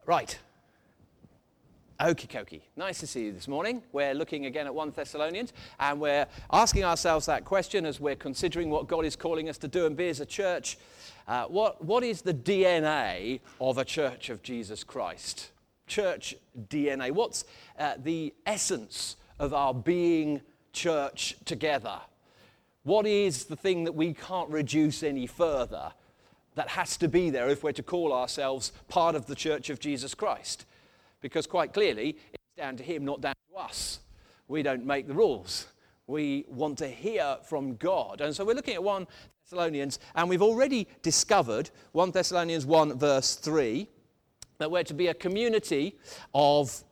Right. Okie dokie. Nice to see you this morning. We're looking again at 1 Thessalonians, and we're asking ourselves that question as we're considering what God is calling us to do and be as a church. What is the DNA of a church of Jesus Christ? Church DNA. What's the essence of our being church together? What is the thing that we can't reduce any further that has to be there if we're to call ourselves part of the church of Jesus Christ? Because quite clearly, it's down to him, not down to us. We don't make the rules. We want to hear from God. And so we're looking at 1 Thessalonians, and we've already discovered, 1 Thessalonians 1 verse 3, that we're to be a community of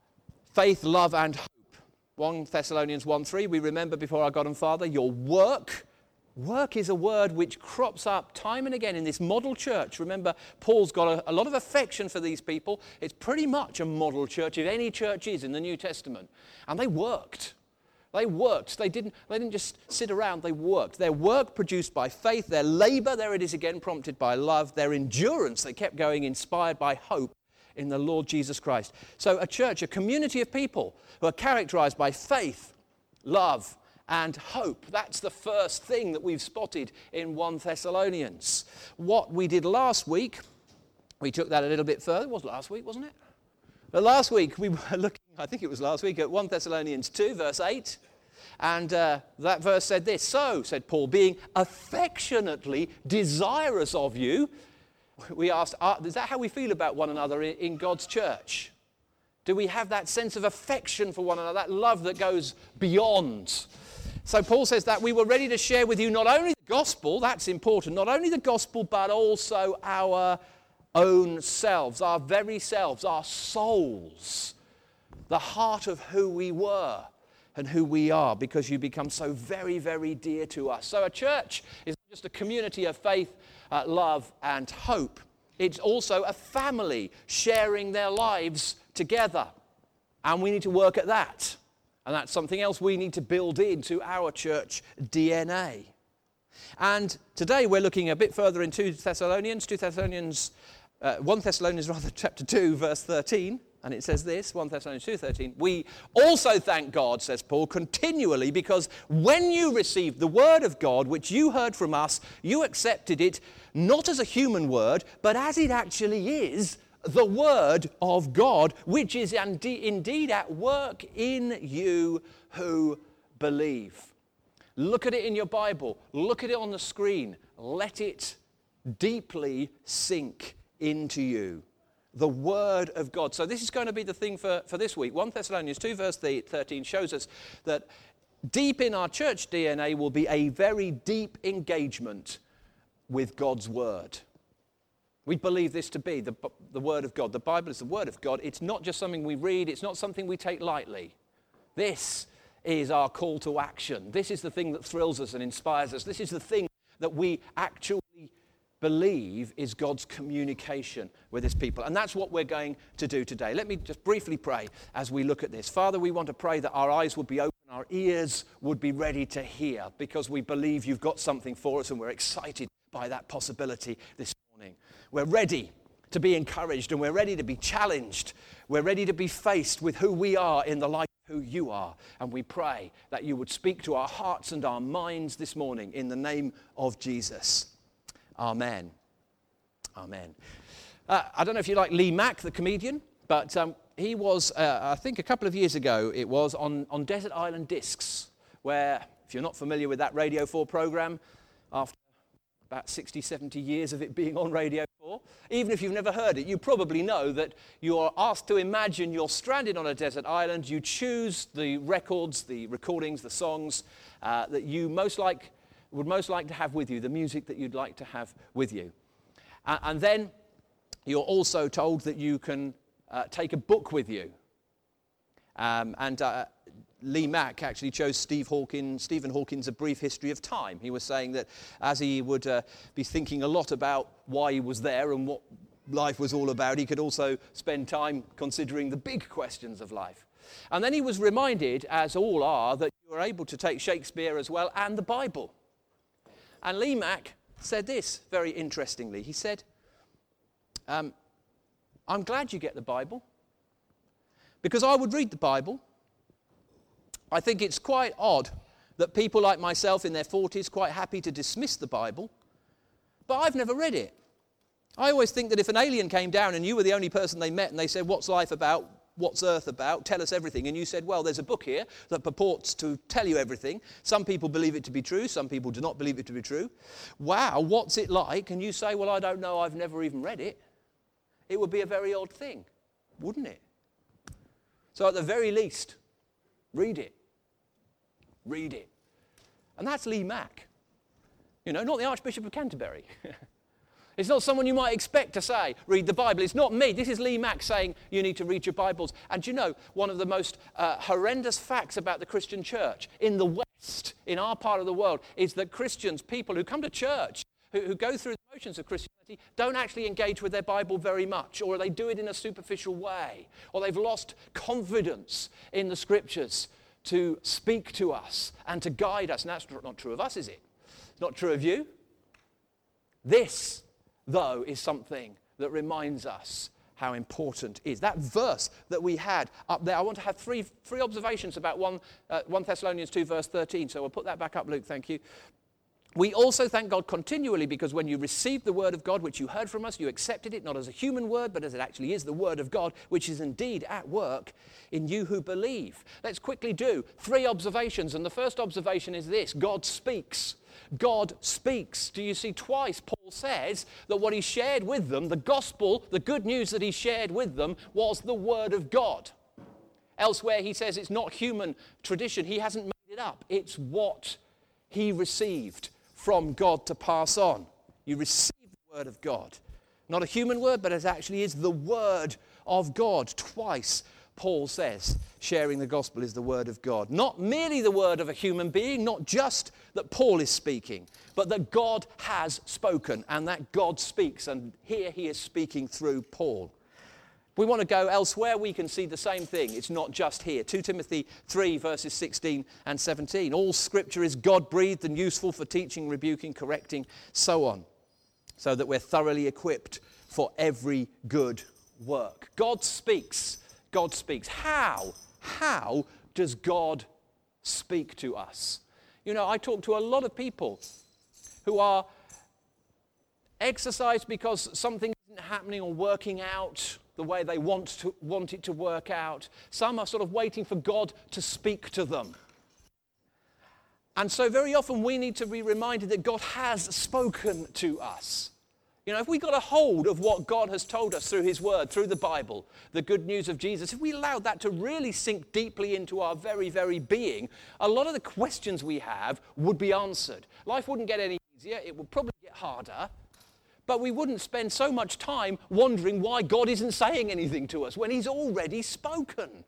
faith, love, and hope. 1 Thessalonians 1:3, we remember before our God and Father, your work. Work is a word which crops up time and again in this model church. Remember, Paul's got a lot of affection for these people. It's pretty much a model church, if any church is in the New Testament. And they worked. They worked. They didn't just sit around, they worked. Their work produced by faith, their labor, there it is again, prompted by love, their endurance, they kept going, inspired by hope in the Lord Jesus Christ. So a church, a community of people who are characterized by faith, love, and hope. That's the first thing that we've spotted in 1 Thessalonians. What we did last week, we took that a little bit further. It was last week, wasn't it? But last week we were looking, I think it was last week, at 1 Thessalonians 2, verse 8. And that verse said this: "So, said Paul, being affectionately desirous of you," we asked, is that how we feel about one another in God's church? Do we have that sense of affection for one another, that love that goes beyond? So Paul says that we were ready to share with you not only the gospel, that's important, not only the gospel, but also our own selves, our very selves, our souls, the heart of who we were and who we are, because you become so very, very dear to us. So a church is not just a community of faith, love, and hope. It's also a family sharing their lives together. And we need to work at that. And that's something else we need to build into our church DNA. And today we're looking a bit further in 1 Thessalonians chapter 2, verse 13. And it says this, 1 Thessalonians 2:13, "We also thank God," says Paul, "continually, because when you received the word of God, which you heard from us, you accepted it not as a human word, but as it actually is, the word of God, which is indeed at work in you who believe." Look at it in your Bible. Look at it on the screen. Let it deeply sink into you. The word of God. So this is going to be the thing for this week. 1 Thessalonians 2 verse 13 shows us that deep in our church DNA will be a very deep engagement with God's word. We believe this to be the word of God. The Bible is the word of God. It's not just something we read. It's not something we take lightly. This is our call to action. This is the thing that thrills us and inspires us. This is the thing that we actually believe is God's communication with his people. And that's what we're going to do today. Let me just briefly pray as we look at this. Father, we want to pray that our eyes would be open, our ears would be ready to hear, because we believe you've got something for us and we're excited by that possibility this morning. We're ready to be encouraged and we're ready to be challenged. We're ready to be faced with who we are in the light of who you are. And we pray that you would speak to our hearts and our minds this morning in the name of Jesus. Amen. Amen. I don't know if you like Lee Mack, the comedian, but he was, I think a couple of years ago, it was on Desert Island Discs, where, if you're not familiar with that Radio 4 program, after about 60, 70 years of it being on Radio 4, even if you've never heard it, you probably know that you are asked to imagine you're stranded on a desert island. You choose the records, the recordings, the songs that you would most like to have with you, the music that you'd like to have with you. And then you're also told that you can take a book with you. Lee Mack actually chose Stephen Hawking's A Brief History of Time. He was saying that as he would be thinking a lot about why he was there and what life was all about, he could also spend time considering the big questions of life. And then he was reminded, as all are, that you are able to take Shakespeare as well and the Bible. And Lee Mack said this very interestingly. He said, I'm glad you get the Bible, because I would read the Bible. I think it's quite odd that people like myself in their 40s quite happy to dismiss the Bible, but I've never read it. I always think that if an alien came down and you were the only person they met and they said, what's life about? What's earth about? Tell us everything. And you said, well, there's a book here that purports to tell you everything. Some people believe it to be true. Some people do not believe it to be true. Wow, what's it like? And you say, well, I don't know. I've never even read it. It would be a very odd thing, wouldn't it? So at the very least, read it. Read it. And that's Lee Mack. You know, not the Archbishop of Canterbury. It's not someone you might expect to say, read the Bible. It's not me. This is Lee Mack saying you need to read your Bibles. And you know, one of the most horrendous facts about the Christian church in the West, in our part of the world, is that Christians, people who come to church, who go through the motions of Christianity, don't actually engage with their Bible very much, or they do it in a superficial way, or they've lost confidence in the Scriptures to speak to us and to guide us. And that's not true of us, is it? It's not true of you. This, though, is something that reminds us how important it is. That verse that we had up there, I want to have three observations about 1 Thessalonians 2, verse 13. So we'll put that back up, Luke, thank you. We also thank God continually because when you received the word of God, which you heard from us, you accepted it not as a human word, but as it actually is the word of God, which is indeed at work in you who believe. Let's quickly do 3 observations. And the first observation is this: God speaks. God speaks. Do you see, twice Paul says that what he shared with them, the gospel, the good news that he shared with them, was the word of God. Elsewhere he says it's not human tradition. He hasn't made it up. It's what he received from God to pass on. You receive the word of God. Not a human word, but it actually is the word of God. Twice Paul says sharing the gospel is the word of God. Not merely the word of a human being, not just that Paul is speaking, but that God has spoken and that God speaks. And here he is speaking through Paul. We want to go elsewhere, we can see the same thing. It's not just here. 2 Timothy 3, verses 16 and 17. All scripture is God-breathed and useful for teaching, rebuking, correcting, so on, so that we're thoroughly equipped for every good work. God speaks. God speaks. How? How does God speak to us? You know, I talk to a lot of people who are exercised because something isn't happening or working out the way they want it to work out. Some are sort of waiting for God to speak to them. And so very often we need to be reminded that God has spoken to us. You know, if we got a hold of what God has told us through his word, through the Bible, the good news of Jesus, if we allowed that to really sink deeply into our very, very being, a lot of the questions we have would be answered. Life wouldn't get any easier. It would probably get harder. But we wouldn't spend so much time wondering why God isn't saying anything to us when he's already spoken.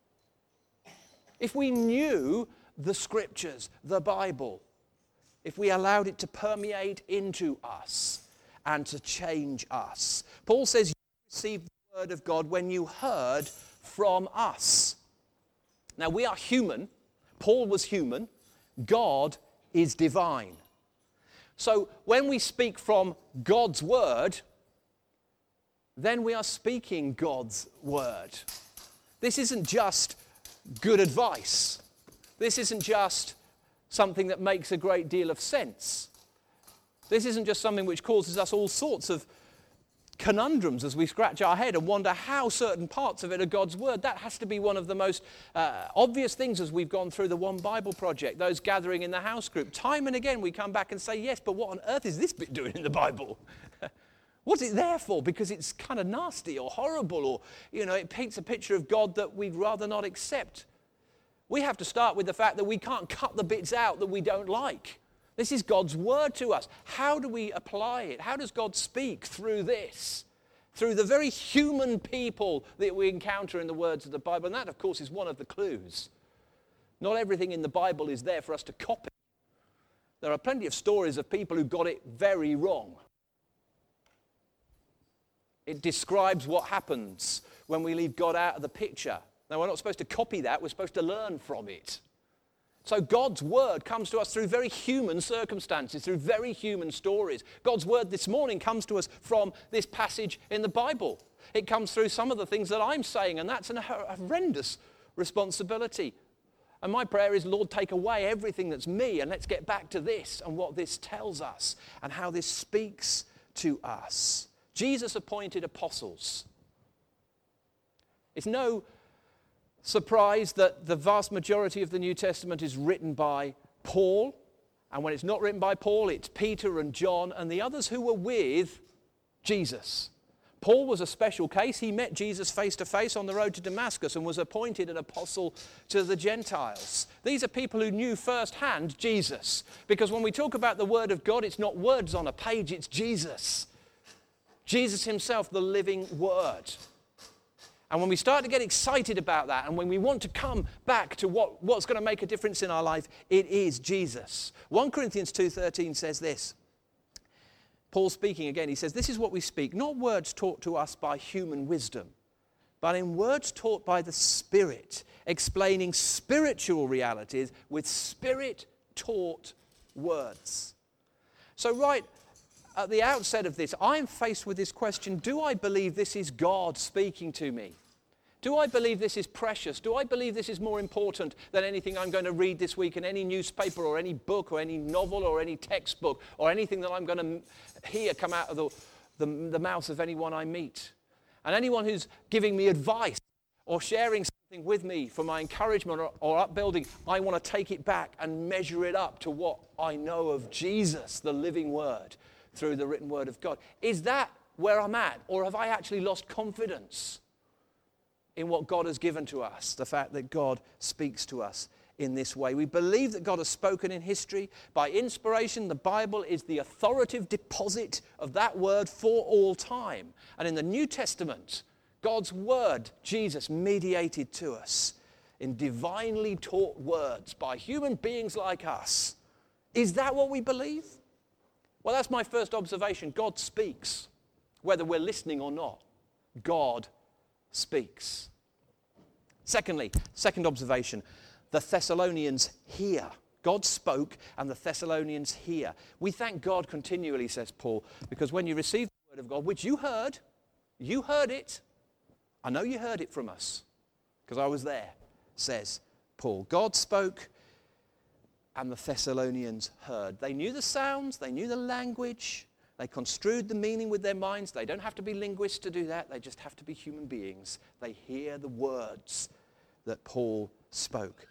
If we knew the scriptures, the Bible, if we allowed it to permeate into us and to change us. Paul says you received the word of God when you heard from us. Now we are human. Paul was human. God is divine. So when we speak from God's word, then we are speaking God's word. This isn't just good advice. This isn't just something that makes a great deal of sense. This isn't just something which causes us all sorts of conundrums as we scratch our head and wonder how certain parts of it are God's word. That has to be one of the most obvious things as we've gone through the One Bible Project, those gathering in the house group. Time and again we come back and say, yes, but what on earth is this bit doing in the Bible? What's it there for? Because it's kind of nasty or horrible, or, you know, it paints a picture of God that we'd rather not accept. We have to start with the fact that we can't cut the bits out that we don't like. This is God's word to us. How do we apply it? How does God speak through this? Through the very human people that we encounter in the words of the Bible. And that, of course, is one of the clues. Not everything in the Bible is there for us to copy. There are plenty of stories of people who got it very wrong. It describes what happens when we leave God out of the picture. Now, we're not supposed to copy that. We're supposed to learn from it. So God's word comes to us through very human circumstances, through very human stories. God's word this morning comes to us from this passage in the Bible. It comes through some of the things that I'm saying, and that's a horrendous responsibility. And my prayer is, Lord, take away everything that's me, and let's get back to this and what this tells us and how this speaks to us. Jesus appointed apostles. It's no surprise that the vast majority of the New Testament is written by Paul. And when it's not written by Paul, it's Peter and John and the others who were with Jesus. Paul was a special case. He met Jesus face to face on the road to Damascus and was appointed an apostle to the Gentiles. These are people who knew firsthand Jesus. Because when we talk about the Word of God, it's not words on a page, it's Jesus. Jesus himself, the living Word. And when we start to get excited about that, and when we want to come back to what's going to make a difference in our life, it is Jesus. 1 Corinthians 2:13 says this. Paul speaking again, he says, "This is what we speak, not words taught to us by human wisdom, but in words taught by the Spirit, explaining spiritual realities with Spirit-taught words." So right at the outset of this, I'm faced with this question, do I believe this is God speaking to me? Do I believe this is precious? Do I believe this is more important than anything I'm going to read this week in any newspaper or any book or any novel or any textbook or anything that I'm going to hear come out of the mouth of anyone I meet? And anyone who's giving me advice or sharing something with me for my encouragement or upbuilding, I want to take it back and measure it up to what I know of Jesus, the living Word, through the written Word of God. Is that where I'm at? Or have I actually lost confidence in what God has given to us, the fact that God speaks to us in this way? We believe that God has spoken in history. By inspiration, the Bible is the authoritative deposit of that word for all time. And in the New Testament, God's word, Jesus, mediated to us in divinely taught words by human beings like us. Is that what we believe? Well, that's my first observation. God speaks, whether we're listening or not. God speaks. Secondly, second observation, the Thessalonians hear. God spoke and the Thessalonians hear. We thank God continually, says Paul, because when you receive the word of God, which you heard it. I know you heard it from us because I was there, says Paul. God spoke and the Thessalonians heard. They knew the sounds, they knew the language, they construed the meaning with their minds. They don't have to be linguists to do that. They just have to be human beings. They hear the words that Paul spoke.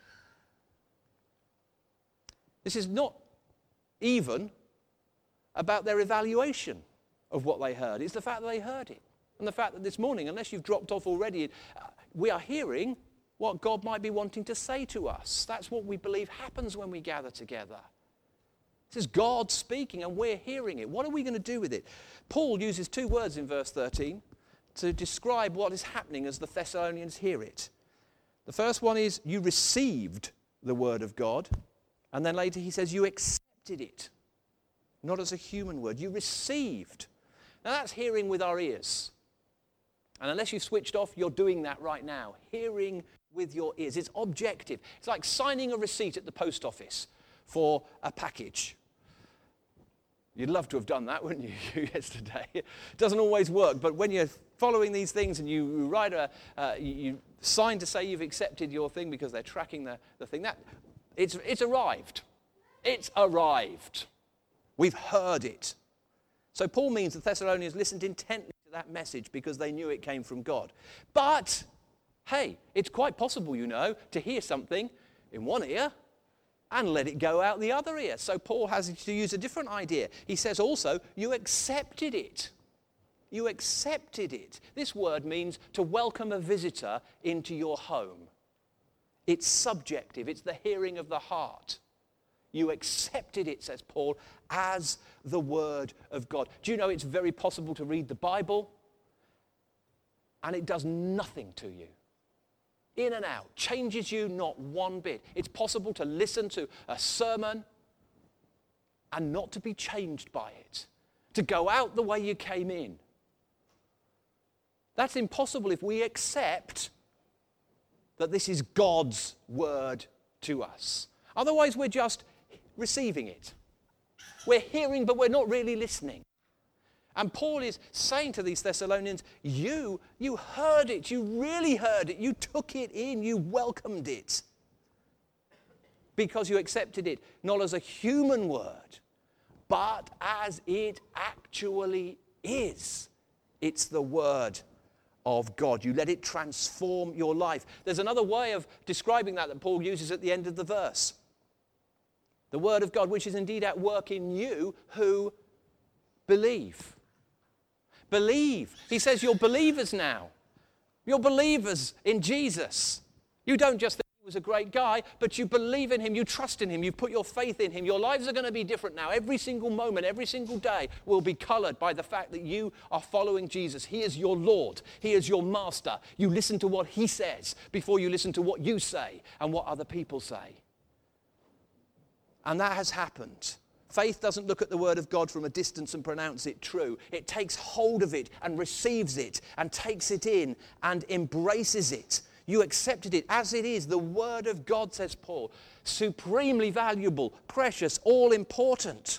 This is not even about their evaluation of what they heard. It's the fact that they heard it. And the fact that this morning, unless you've dropped off already, we are hearing what God might be wanting to say to us. That's what we believe happens when we gather together. This is God speaking and we're hearing it. What are we going to do with it? Paul uses two words in verse 13 to describe what is happening as the Thessalonians hear it. The first one is, you received the word of God. And then later he says, you accepted it. Not as a human word. You received. Now that's hearing with our ears. And unless you've switched off, you're doing that right now. Hearing with your ears. It's objective. It's like signing a receipt at the post office for a package. You'd love to have done that, wouldn't you, yesterday? It doesn't always work, but when you're following these things and you write you sign to say you've accepted your thing because they're tracking the thing, that it's arrived. It's arrived. We've heard it. So Paul means the Thessalonians listened intently to that message because they knew it came from God. But, hey, it's quite possible, to hear something in one ear and let it go out the other ear. So Paul has to use a different idea. He says also, you accepted it. You accepted it. This word means to welcome a visitor into your home. It's subjective. It's the hearing of the heart. You accepted it, says Paul, as the word of God. Do you know it's very possible to read the Bible and it does nothing to you? In and out, changes you not one bit. It's possible to listen to a sermon and not to be changed by it, to go out the way you came in. That's impossible if we accept that this is God's word to us. Otherwise, we're just receiving it. We're hearing, but we're not really listening. And Paul is saying to these Thessalonians, you heard it. You really heard it. You took it in. You welcomed it. Because you accepted it, not as a human word, but as it actually is. It's the word of God. You let it transform your life. There's another way of describing that Paul uses at the end of the verse. The word of God, which is indeed at work in you who believe. Believe. He says you're believers now. You're believers in Jesus. You don't just think he was a great guy, but you believe in him, you trust in him, you put your faith in him. Your lives are going to be different now. Every single moment, every single day will be colored by the fact that you are following Jesus. He is your Lord. He is your master. You listen to what he says before you listen to what you say and what other people say. And that has happened. Faith doesn't look at the word of God from a distance and pronounce it true. It takes hold of it and receives it and takes it in and embraces it. You accepted it as it is. The word of God, says Paul, supremely valuable, precious, all important.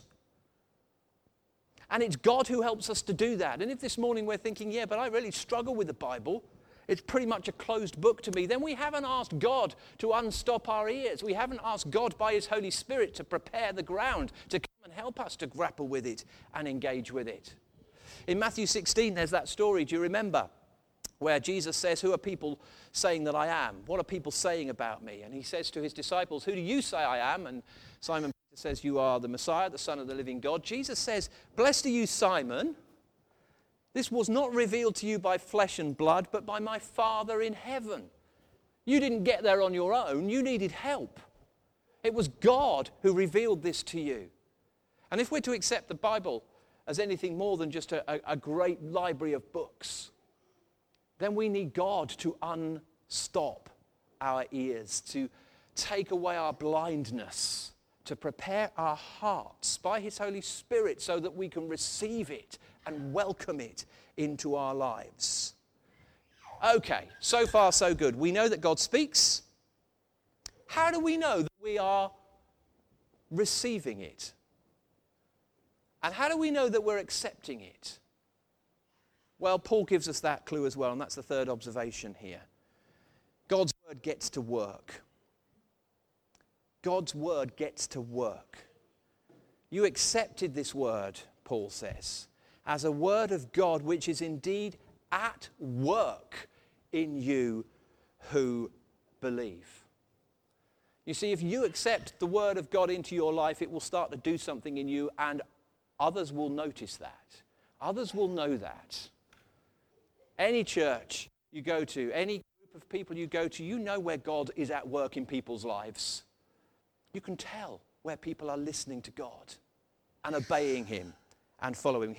And it's God who helps us to do that. And if this morning we're thinking, yeah, but I really struggle with the Bible, it's pretty much a closed book to me, then we haven't asked God to unstop our ears. We haven't asked God by his Holy Spirit to prepare the ground, to come and help us to grapple with it and engage with it. In Matthew 16, there's that story, do you remember? Where Jesus says, who are people saying that I am? What are people saying about me? And he says to his disciples, who do you say I am? And Simon Peter says, you are the Messiah, the Son of the living God. Jesus says, blessed are you, Simon. This was not revealed to you by flesh and blood, but by my Father in heaven. You didn't get there on your own. You needed help. It was God who revealed this to you. And if we're to accept the Bible as anything more than just a great library of books, then we need God to unstop our ears, to take away our blindness, to prepare our hearts by his Holy Spirit so that we can receive it and welcome it into our lives. Okay, so far so good. We know that God speaks. How do we know that we are receiving it? And how do we know that we're accepting it? Well, Paul gives us that clue as well, and that's the third observation here. God's word gets to work. God's word gets to work. You accepted this word, Paul says, as a word of God which is indeed at work in you who believe. You see, if you accept the word of God into your life, it will start to do something in you, and others will notice that. Others will know that. Any church you go to, any group of people you go to, you know where God is at work in people's lives. You can tell where people are listening to God and obeying him and following.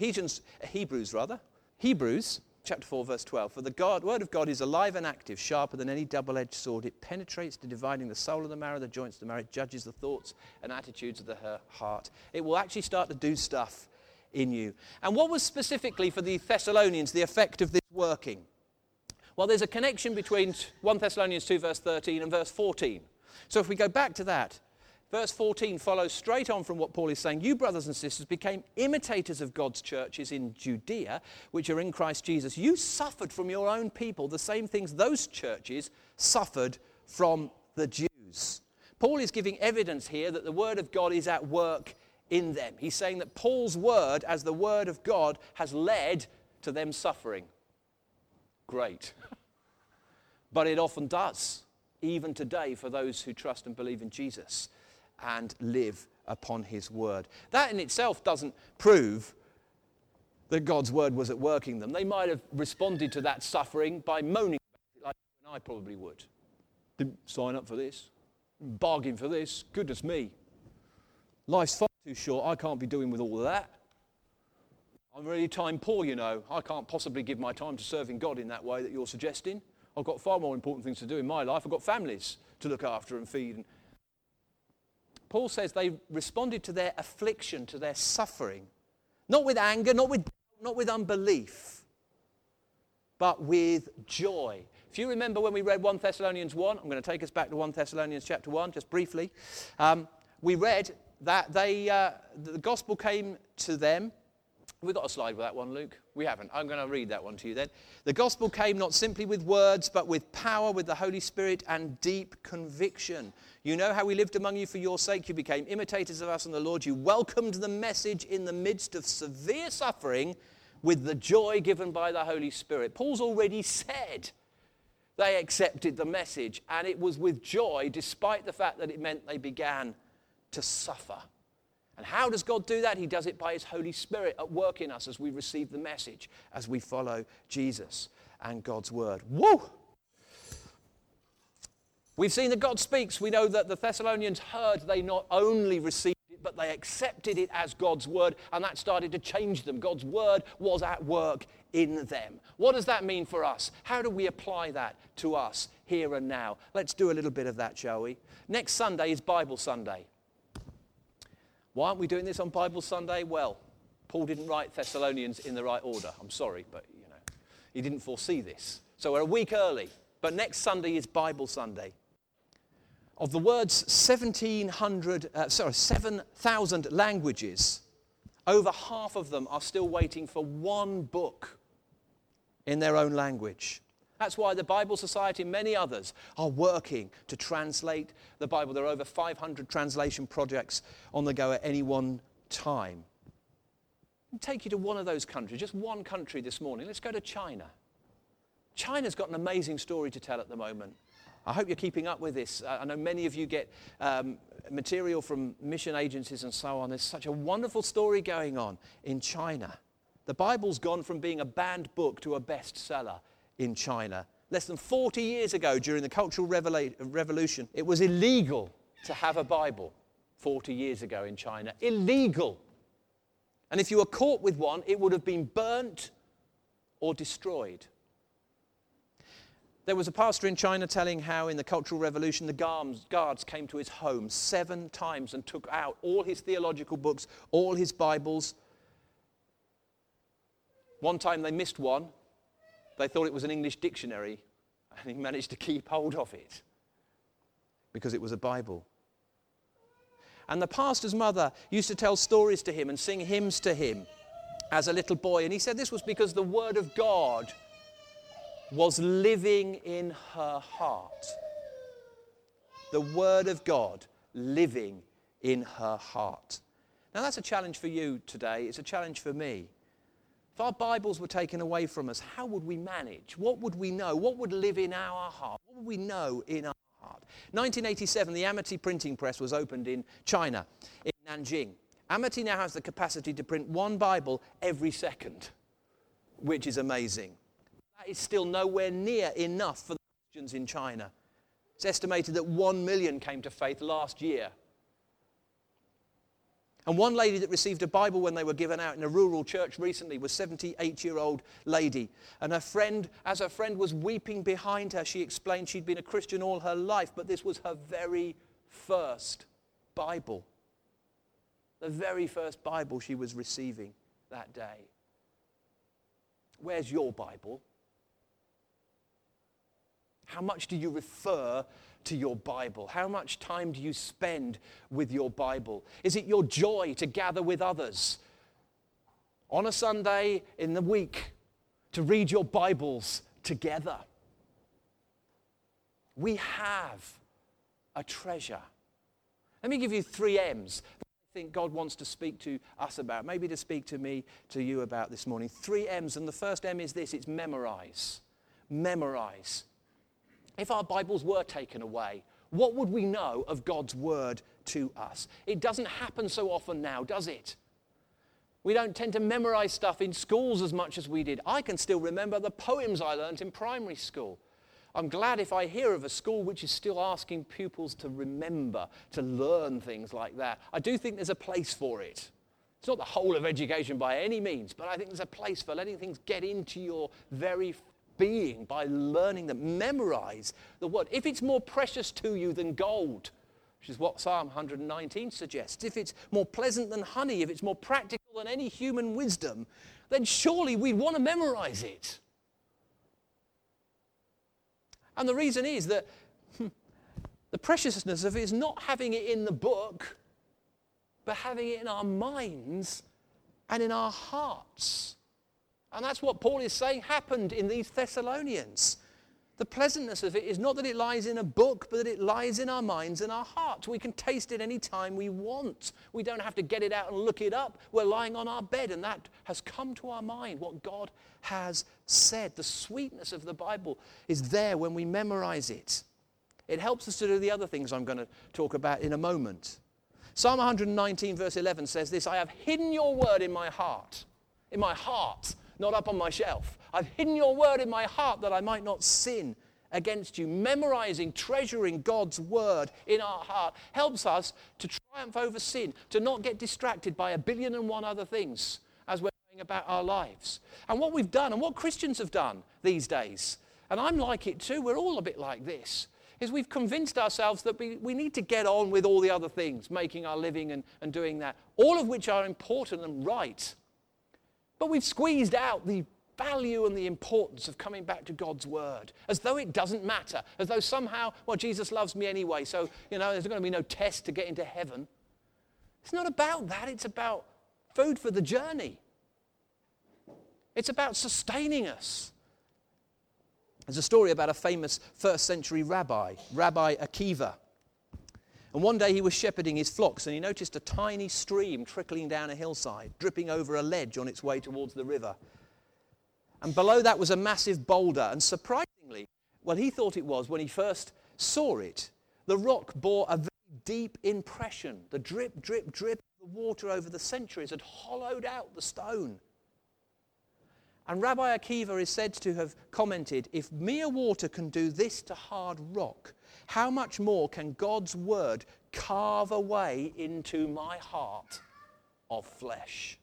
Hebrews chapter 4, verse 12. For the word of God is alive and active, sharper than any double-edged sword. It penetrates to dividing the soul of the marrow, the joints of the marrow. It judges the thoughts and attitudes of the heart. It will actually start to do stuff in you. And what was specifically for the Thessalonians the effect of this working? Well, there's a connection between 1 Thessalonians 2, verse 13 and verse 14. So if we go back to that, verse 14 follows straight on from what Paul is saying. You, brothers and sisters, became imitators of God's churches in Judea, which are in Christ Jesus. You suffered from your own people the same things those churches suffered from the Jews. Paul is giving evidence here that the word of God is at work in them. He's saying that Paul's word, as the word of God, has led to them suffering. Great. But it often does, even today, for those who trust and believe in Jesus and live upon his word. That in itself doesn't prove that God's word was at work in them. They might have responded to that suffering by moaning about it, like you and I probably would. Didn't sign up for this. Bargain for this. Goodness me. Life's far too short. I can't be doing with all of that. I'm really time poor, you know. I can't possibly give my time to serving God in that way that you're suggesting. I've got far more important things to do in my life. I've got families to look after and feed. Paul says they responded to their affliction, to their suffering, not with anger, not with unbelief, but with joy. If you remember when we read 1 Thessalonians 1, I'm going to take us back to 1 Thessalonians chapter 1, just briefly. We read that the gospel came to them. We've got a slide with that one, Luke. We haven't. I'm going to read that one to you then. The gospel came not simply with words, but with power, with the Holy Spirit, and deep conviction. You know how we lived among you for your sake. You became imitators of us and the Lord. You welcomed the message in the midst of severe suffering with the joy given by the Holy Spirit. Paul's already said they accepted the message, and it was with joy, despite the fact that it meant they began to suffer. And how does God do that? He does it by his Holy Spirit at work in us as we receive the message, as we follow Jesus and God's word. Woo! We've seen that God speaks. We know that the Thessalonians heard they not only received it, but they accepted it as God's word, and that started to change them. God's word was at work in them. What does that mean for us? How do we apply that to us here and now? Let's do a little bit of that, shall we? Next Sunday is Bible Sunday. Why aren't we doing this on Bible Sunday? Well, Paul didn't write Thessalonians in the right order. I'm sorry, but he didn't foresee this. So we're a week early, but next Sunday is Bible Sunday. Of the words 7,000 languages, over half of them are still waiting for one book in their own language. That's why the Bible Society and many others are working to translate the Bible. There are over 500 translation projects on the go at any one time. I'll take you to one of those countries, just one country this morning. Let's go to China. China's got an amazing story to tell at the moment. I hope you're keeping up with this. I know many of you get material from mission agencies and so on. There's such a wonderful story going on in China. The Bible's gone from being a banned book to a bestseller in China. Less than 40 years ago, during the Cultural Revolution, it was illegal to have a Bible 40 years ago in China. Illegal. And if you were caught with one, it would have been burnt or destroyed. There was a pastor in China telling how in the Cultural Revolution the guards came to his home 7 times and took out all his theological books, all his Bibles. One time they missed one. They thought it was an English dictionary, and he managed to keep hold of it because it was a Bible. And the pastor's mother used to tell stories to him and sing hymns to him as a little boy. And he said this was because the Word of God was living in her heart. The Word of God living in her heart. Now that's a challenge for you today. It's a challenge for me. If our Bibles were taken away from us, how would we manage? What would we know? What would live in our heart? What would we know in our heart? 1987, the Amity printing press was opened in China, in Nanjing. Amity now has the capacity to print one Bible every second, which is amazing. That is still nowhere near enough for the Christians in China. It's estimated that 1 million came to faith last year. And one lady that received a Bible when they were given out in a rural church recently was a 78-year-old lady. And as her friend was weeping behind her, she explained she'd been a Christian all her life, but this was her very first Bible. The very first Bible she was receiving that day. Where's your Bible? How much do you refer to your Bible? How much time do you spend with your Bible? Is it your joy to gather with others on a Sunday in the week to read your Bibles together? We have a treasure. Let me give you 3 M's that I think God wants to speak to us about, maybe to speak to me, to you about this morning. 3 M's, and the first M is this, it's memorize. Memorize. If our Bibles were taken away, what would we know of God's word to us? It doesn't happen so often now, does it? We don't tend to memorize stuff in schools as much as we did. I can still remember the poems I learned in primary school. I'm glad if I hear of a school which is still asking pupils to remember, to learn things like that. I do think there's a place for it. It's not the whole of education by any means, but I think there's a place for letting things get into your very being by learning them. Memorize the word. If it's more precious to you than gold, which is what Psalm 119 suggests, if it's more pleasant than honey, if it's more practical than any human wisdom, then surely we'd want to memorize it. And the reason is that the preciousness of it is not having it in the book, but having it in our minds and in our hearts. And that's what Paul is saying happened in these Thessalonians. The pleasantness of it is not that it lies in a book, but that it lies in our minds and our hearts. We can taste it any time we want. We don't have to get it out and look it up. We're lying on our bed and that has come to our mind, what God has said. The sweetness of the Bible is there when we memorize it. It helps us to do the other things I'm going to talk about in a moment. Psalm 119 verse 11 says this, I have hidden your word in my heart, not up on my shelf. I've hidden your word in my heart that I might not sin against you. Memorizing, treasuring God's word in our heart helps us to triumph over sin, to not get distracted by 1,000,000,001 other things as we're going about our lives. And what we've done, and what Christians have done these days, and I'm like it too, we're all a bit like this, is we've convinced ourselves that we need to get on with all the other things, making our living and doing that, all of which are important and right. But we've squeezed out the value and the importance of coming back to God's word, as though it doesn't matter, as though somehow, well, Jesus loves me anyway, so, there's going to be no test to get into heaven. It's not about that. It's about food for the journey. It's about sustaining us. There's a story about a famous first century rabbi, Rabbi Akiva. And one day he was shepherding his flocks and he noticed a tiny stream trickling down a hillside, dripping over a ledge on its way towards the river. And below that was a massive boulder. And surprisingly, well, he thought it was when he first saw it, the rock bore a very deep impression. The drip, drip, drip of the water over the centuries had hollowed out the stone. And Rabbi Akiva is said to have commented, if mere water can do this to hard rock, how much more can God's word carve away into my heart of flesh?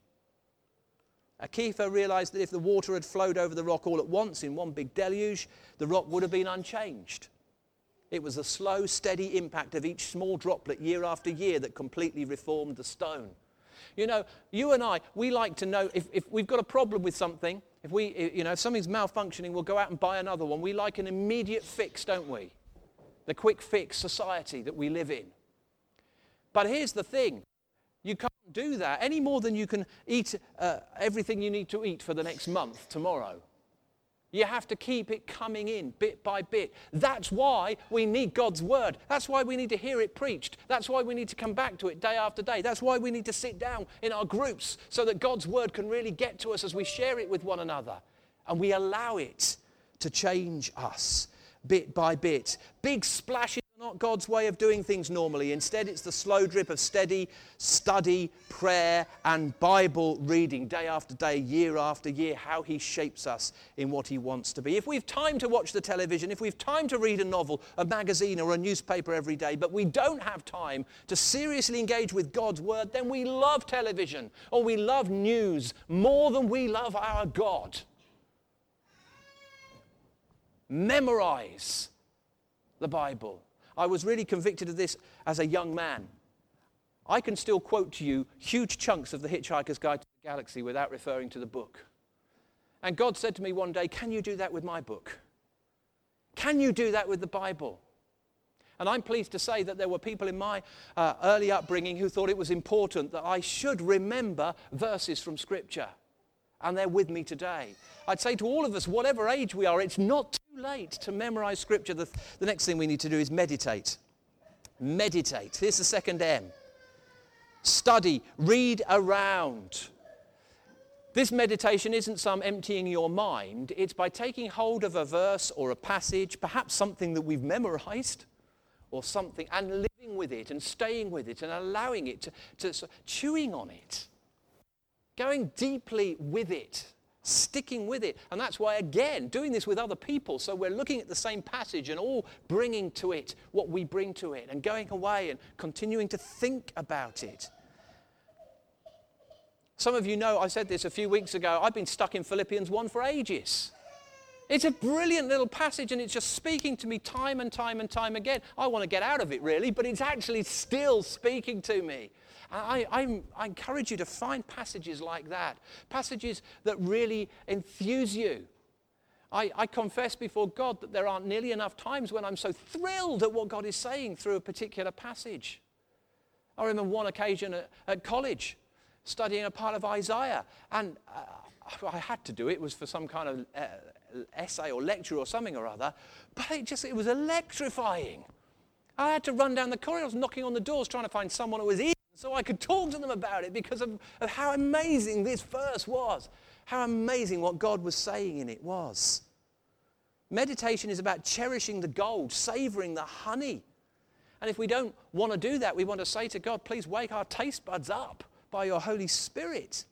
Akiva realized that if the water had flowed over the rock all at once in one big deluge, the rock would have been unchanged. It was the slow, steady impact of each small droplet year after year that completely reformed the stone. You and I, we like to know if we've got a problem with something, if something's malfunctioning, we'll go out and buy another one. We like an immediate fix, don't we? The quick fix society that we live in. But here's the thing. You can't do that any more than you can eat everything you need to eat for the next month tomorrow. You have to keep it coming in bit by bit. That's why we need God's word. That's why we need to hear it preached. That's why we need to come back to it day after day. That's why we need to sit down in our groups so that God's word can really get to us as we share it with one another. And we allow it to change us bit by bit. Big splashes are not God's way of doing things normally. Instead, it's the slow drip of steady study, prayer, and Bible reading day after day, year after year, how he shapes us in what he wants to be. If we've time to watch the television, if we've time to read a novel, a magazine, or a newspaper every day, but we don't have time to seriously engage with God's word, then we love television or we love news more than we love our God. Memorize the Bible. I was really convicted of this as a young man. I can still quote to you huge chunks of The Hitchhiker's Guide to the Galaxy without referring to the book. And God said to me one day, can you do that with my book? Can you do that with the Bible? And I'm pleased to say that there were people in my early upbringing who thought it was important that I should remember verses from Scripture. And they're with me today. I'd say to all of us, whatever age we are, it's not too late to memorize Scripture. The next thing we need to do is meditate. Meditate. Here's the second M. Study. Read around. This meditation isn't some emptying your mind. It's by taking hold of a verse or a passage, perhaps something that we've memorized, or something, and living with it and staying with it and allowing it to chewing on it. Going deeply with it, sticking with it. And that's why, again, doing this with other people, so we're looking at the same passage and all bringing to it what we bring to it and going away and continuing to think about it. Some of you know, I said this a few weeks ago, I've been stuck in Philippians 1 for ages. It's a brilliant little passage and it's just speaking to me time and time and time again. I want to get out of it really, but it's actually still speaking to me. I encourage you to find passages like that, passages that really enthuse you. I confess before God that there aren't nearly enough times when I'm so thrilled at what God is saying through a particular passage. I remember one occasion at college, studying a part of Isaiah, and I had to do it. It was for some kind of essay or lecture or something or other, but it was electrifying. I had to run down the corridors, knocking on the doors, trying to find someone who was in so I could talk to them about it because of how amazing this verse was, how amazing what God was saying in it was. Meditation is about cherishing the gold, savoring the honey. And if we don't want to do that, we want to say to God, please wake our taste buds up by your Holy Spirit,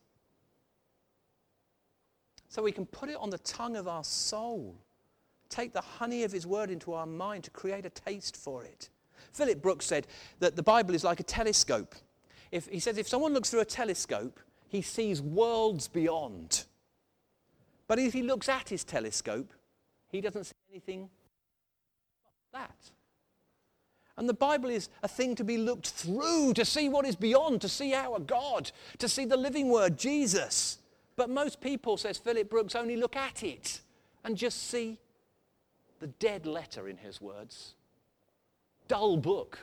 so we can put it on the tongue of our soul. Take the honey of his word into our mind to create a taste for it. Philip Brooks said that the Bible is like a telescope. He says if someone looks through a telescope, he sees worlds beyond. But if he looks at his telescope, he doesn't see anything but that. And the Bible is a thing to be looked through, to see what is beyond, to see our God, to see the living word, Jesus. But most people, says Philip Brooks, only look at it and just see the dead letter, in his words. Dull book.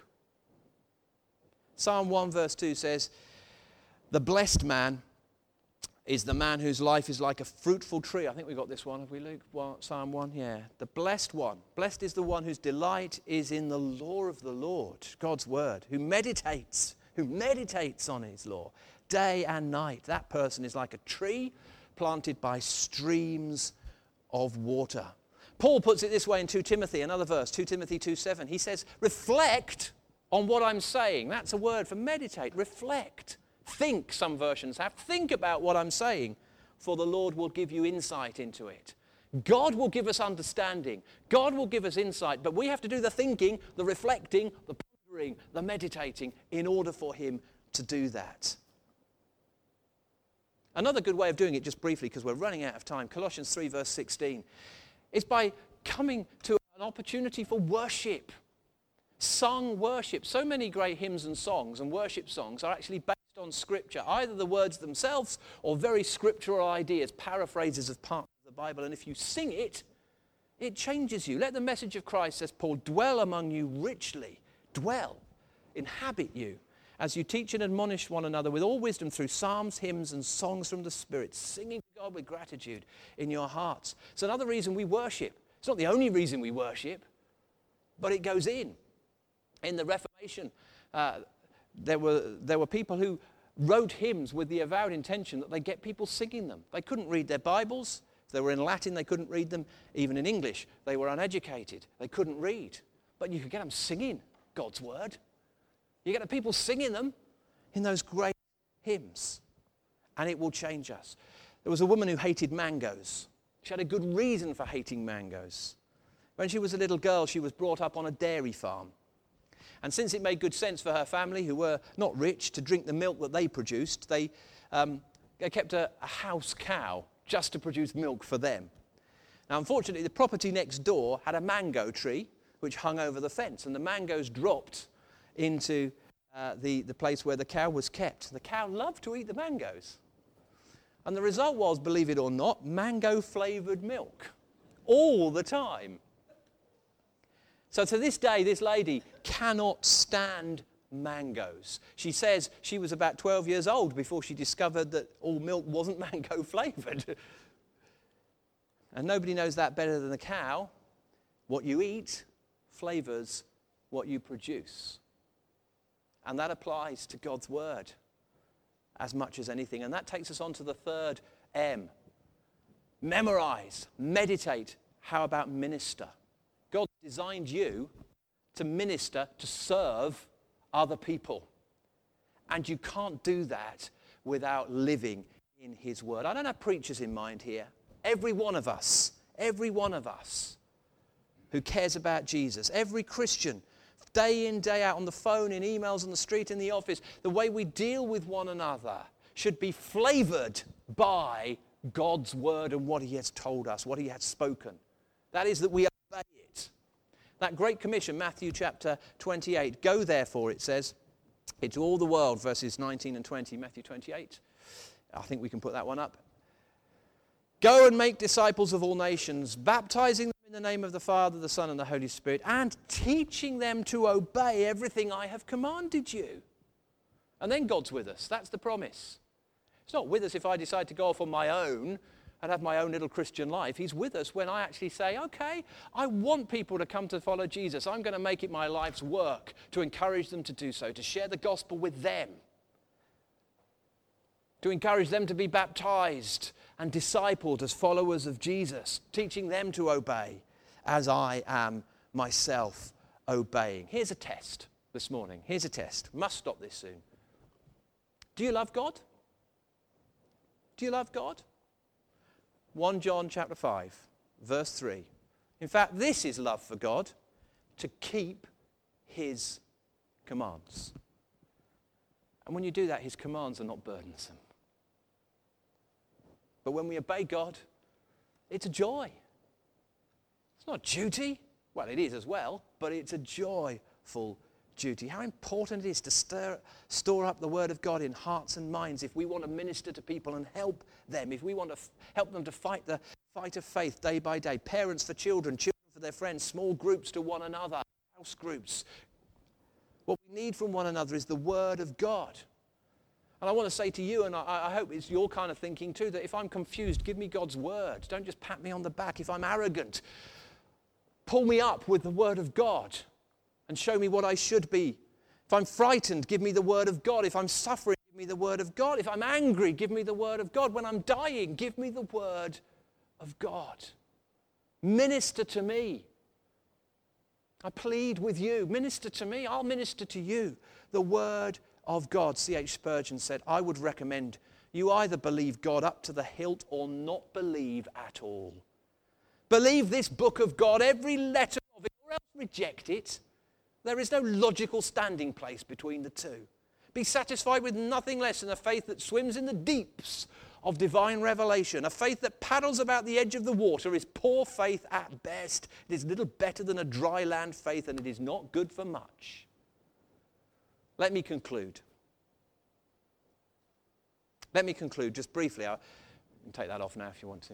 Psalm 1 verse 2 says, the blessed man is the man whose life is like a fruitful tree. I think we got this one. Have we, Luke? Psalm 1? Yeah. The blessed one. Blessed is the one whose delight is in the law of the Lord, God's word, who meditates on his law day and night. That person is like a tree planted by streams of water. Paul puts it this way in 2 Timothy, another verse, 2 Timothy 2:7. He says, reflect on what I'm saying. That's a word for meditate. Reflect. Think, some versions have. Think about what I'm saying, for the Lord will give you insight into it. God will give us understanding. God will give us insight, but we have to do the thinking, the reflecting, the pondering, the meditating in order for him to do that. Another good way of doing it, just briefly, because we're running out of time, Colossians 3 verse 16, is by coming to an opportunity for worship. Sung worship. So many great hymns and songs and worship songs are actually based on Scripture, either the words themselves or very scriptural ideas, paraphrases of parts of the Bible. And if you sing it, it changes you. Let the message of Christ, says Paul, dwell among you richly. Dwell, inhabit you, as you teach and admonish one another with all wisdom through psalms, hymns, and songs from the Spirit, singing to God with gratitude in your hearts. It's another reason we worship. It's not the only reason we worship, but it goes in. In the Reformation, there were people who wrote hymns with the avowed intention that they get people singing them. They couldn't read their Bibles. If they were in Latin, they couldn't read them. Even in English, they were uneducated. They couldn't read. But you could get them singing God's word. You get the people singing them in those great hymns, and it will change us. There was a woman who hated mangoes. She had a good reason for hating mangoes. When she was a little girl, she was brought up on a dairy farm. And since it made good sense for her family, who were not rich, to drink the milk that they produced, they kept a house cow just to produce milk for them. Now, unfortunately, the property next door had a mango tree which hung over the fence, and the mangoes dropped into the place where the cow was kept. The cow loved to eat the mangoes. And the result was, believe it or not, mango-flavored milk all the time. So to this day, this lady cannot stand mangoes. She says she was about 12 years old before she discovered that all milk wasn't mango-flavored. And nobody knows that better than the cow. What you eat flavors what you produce. And that applies to God's word as much as anything. And that takes us on to the third M. Memorize, meditate. How about minister? God designed you to minister, to serve other people. And you can't do that without living in his word. I don't have preachers in mind here. Every one of us who cares about Jesus, every Christian, day in, day out, on the phone, in emails, on the street, in the office, the way we deal with one another should be flavored by God's word and what he has told us, what he has spoken. That is, that we obey it. That Great Commission, Matthew chapter 28, go therefore, it says, into all the world, verses 19 and 20, Matthew 28. I think we can put that one up. Go and make disciples of all nations, baptizing them in the name of the Father, the Son, and the Holy Spirit, and teaching them to obey everything I have commanded you. And then God's with us. That's the promise. He's not with us if I decide to go off on my own and have my own little Christian life. He's with us when I actually say, okay, I want people to come to follow Jesus. I'm going to make it my life's work to encourage them to do so, to share the gospel with them, to encourage them to be baptized and discipled as followers of Jesus, teaching them to obey as I am myself obeying. Here's a test this morning. Here's a test. Must stop this soon. Do you love God? Do you love God? 1 John chapter 5, verse 3. In fact, this is love for God, to keep his commands. And when you do that, his commands are not burdensome. But when we obey God, it's a joy. It's not duty. Well, it is as well, but it's a joyful duty. How important it is to store up the word of God in hearts and minds if we want to minister to people and help them, if we want to help them to fight the fight of faith day by day. Parents for children, children for their friends, small groups to one another, house groups. What we need from one another is the word of God. And I want to say to you, and I hope it's your kind of thinking too, that if I'm confused, give me God's word. Don't just pat me on the back. If I'm arrogant, pull me up with the word of God and show me what I should be. If I'm frightened, give me the word of God. If I'm suffering, give me the word of God. If I'm angry, give me the word of God. When I'm dying, give me the word of God. Minister to me. I plead with you. Minister to me. I'll minister to you. The word of God. C.H. Spurgeon said, I would recommend you either believe God up to the hilt or not believe at all. Believe this book of God, every letter of it, or else reject it. There is no logical standing place between the two. Be satisfied with nothing less than a faith that swims in the deeps of divine revelation. A faith that paddles about the edge of the water is poor faith at best. It is little better than a dry land faith, and it is not good for much. Let me conclude. Let me conclude just briefly. I can take that off now if you want to.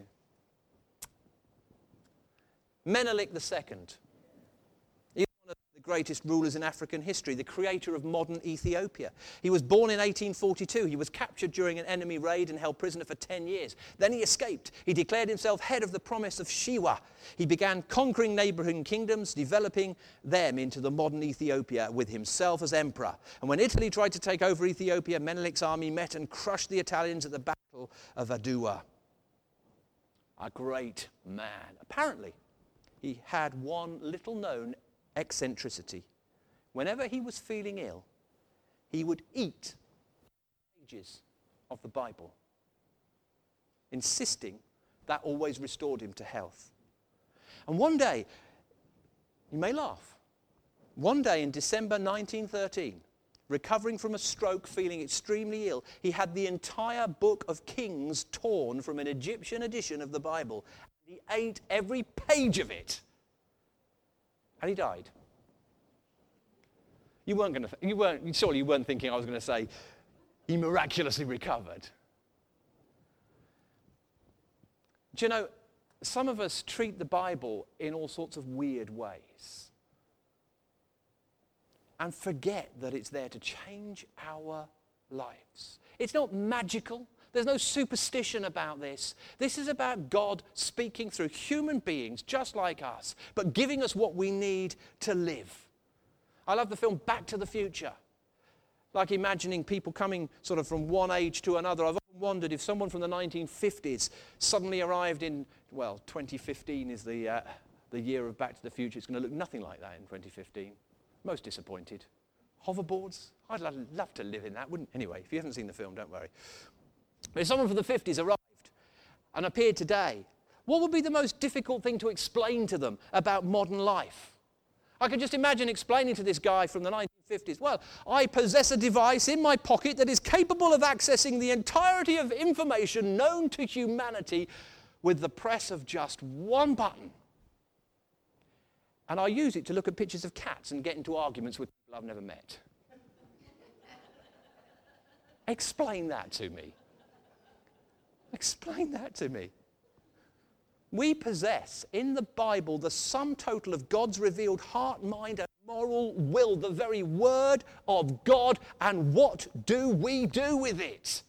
Menelik II. He's one of the greatest rulers in African history, the creator of modern Ethiopia. He was born in 1842. He was captured during an enemy raid and held prisoner for 10 years. Then he escaped. He declared himself head of the province of Shiwa. He began conquering neighboring kingdoms, developing them into the modern Ethiopia with himself as emperor. And when Italy tried to take over Ethiopia, Menelik's army met and crushed the Italians at the Battle of Adua. A great man. Apparently, he had one little-known eccentricity. Whenever he was feeling ill, he would eat pages of the Bible, insisting that always restored him to health. And one day, you may laugh, one day in December 1913, recovering from a stroke, feeling extremely ill, he had the entire book of Kings torn from an Egyptian edition of the Bible. He ate every page of it. And he died. Surely you weren't thinking I was going to say he miraculously recovered. Do you know, some of us treat the Bible in all sorts of weird ways and forget that it's there to change our lives. It's not magical. There's no superstition about this. This is about God speaking through human beings just like us, but giving us what we need to live. I love the film Back to the Future. Like imagining people coming sort of from one age to another. I've often wondered if someone from the 1950s suddenly arrived in, 2015 is the year of Back to the Future. It's going to look nothing like that in 2015. Most disappointed. Hoverboards? I'd love to live in that, wouldn't? Anyway, if you haven't seen the film, don't worry. But if someone from the 50s arrived and appeared today, what would be the most difficult thing to explain to them about modern life? I could just imagine explaining to this guy from the 1950s, well, I possess a device in my pocket that is capable of accessing the entirety of information known to humanity with the press of just one button. And I use it to look at pictures of cats and get into arguments with people I've never met. Explain that to me. Explain that to me. We possess in the Bible the sum total of God's revealed heart, mind, and moral will, the very word of God. And what do we do with it?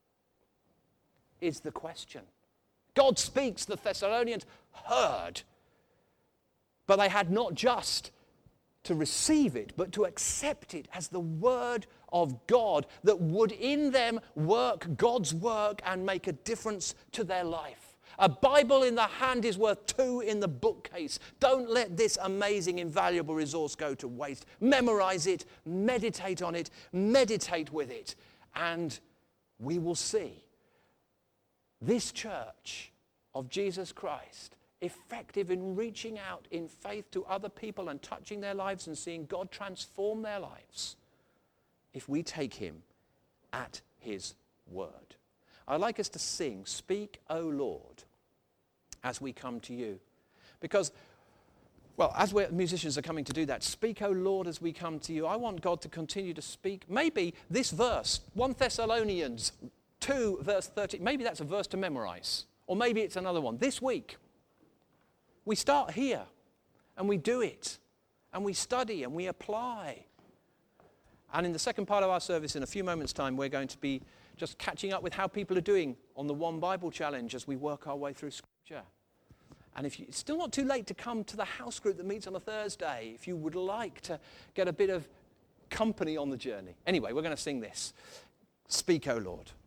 Is the question. God speaks, the Thessalonians heard. But they had not just to receive it, but to accept it as the word of God that would in them work God's work and make a difference to their life. A Bible in the hand is worth two in the bookcase. Don't let this amazing, invaluable resource go to waste. Memorize it, meditate on it, meditate with it, and we will see this church of Jesus Christ effective in reaching out in faith to other people and touching their lives and seeing God transform their lives if we take him at his word. I'd like us to sing, "Speak, O Lord," as we come to you. Because, well, as musicians are coming to do that, "Speak, O Lord," as we come to you. I want God to continue to speak. Maybe this verse, 1 Thessalonians 2, verse 13, maybe that's a verse to memorize. Or maybe it's another one. This week, we start here and we do it and we study and we apply. And in the second part of our service, in a few moments' time, we're going to be just catching up with how people are doing on the One Bible Challenge as we work our way through Scripture. And it's still not too late to come to the house group that meets on a Thursday if you would like to get a bit of company on the journey. Anyway, we're going to sing this. "Speak, O Lord."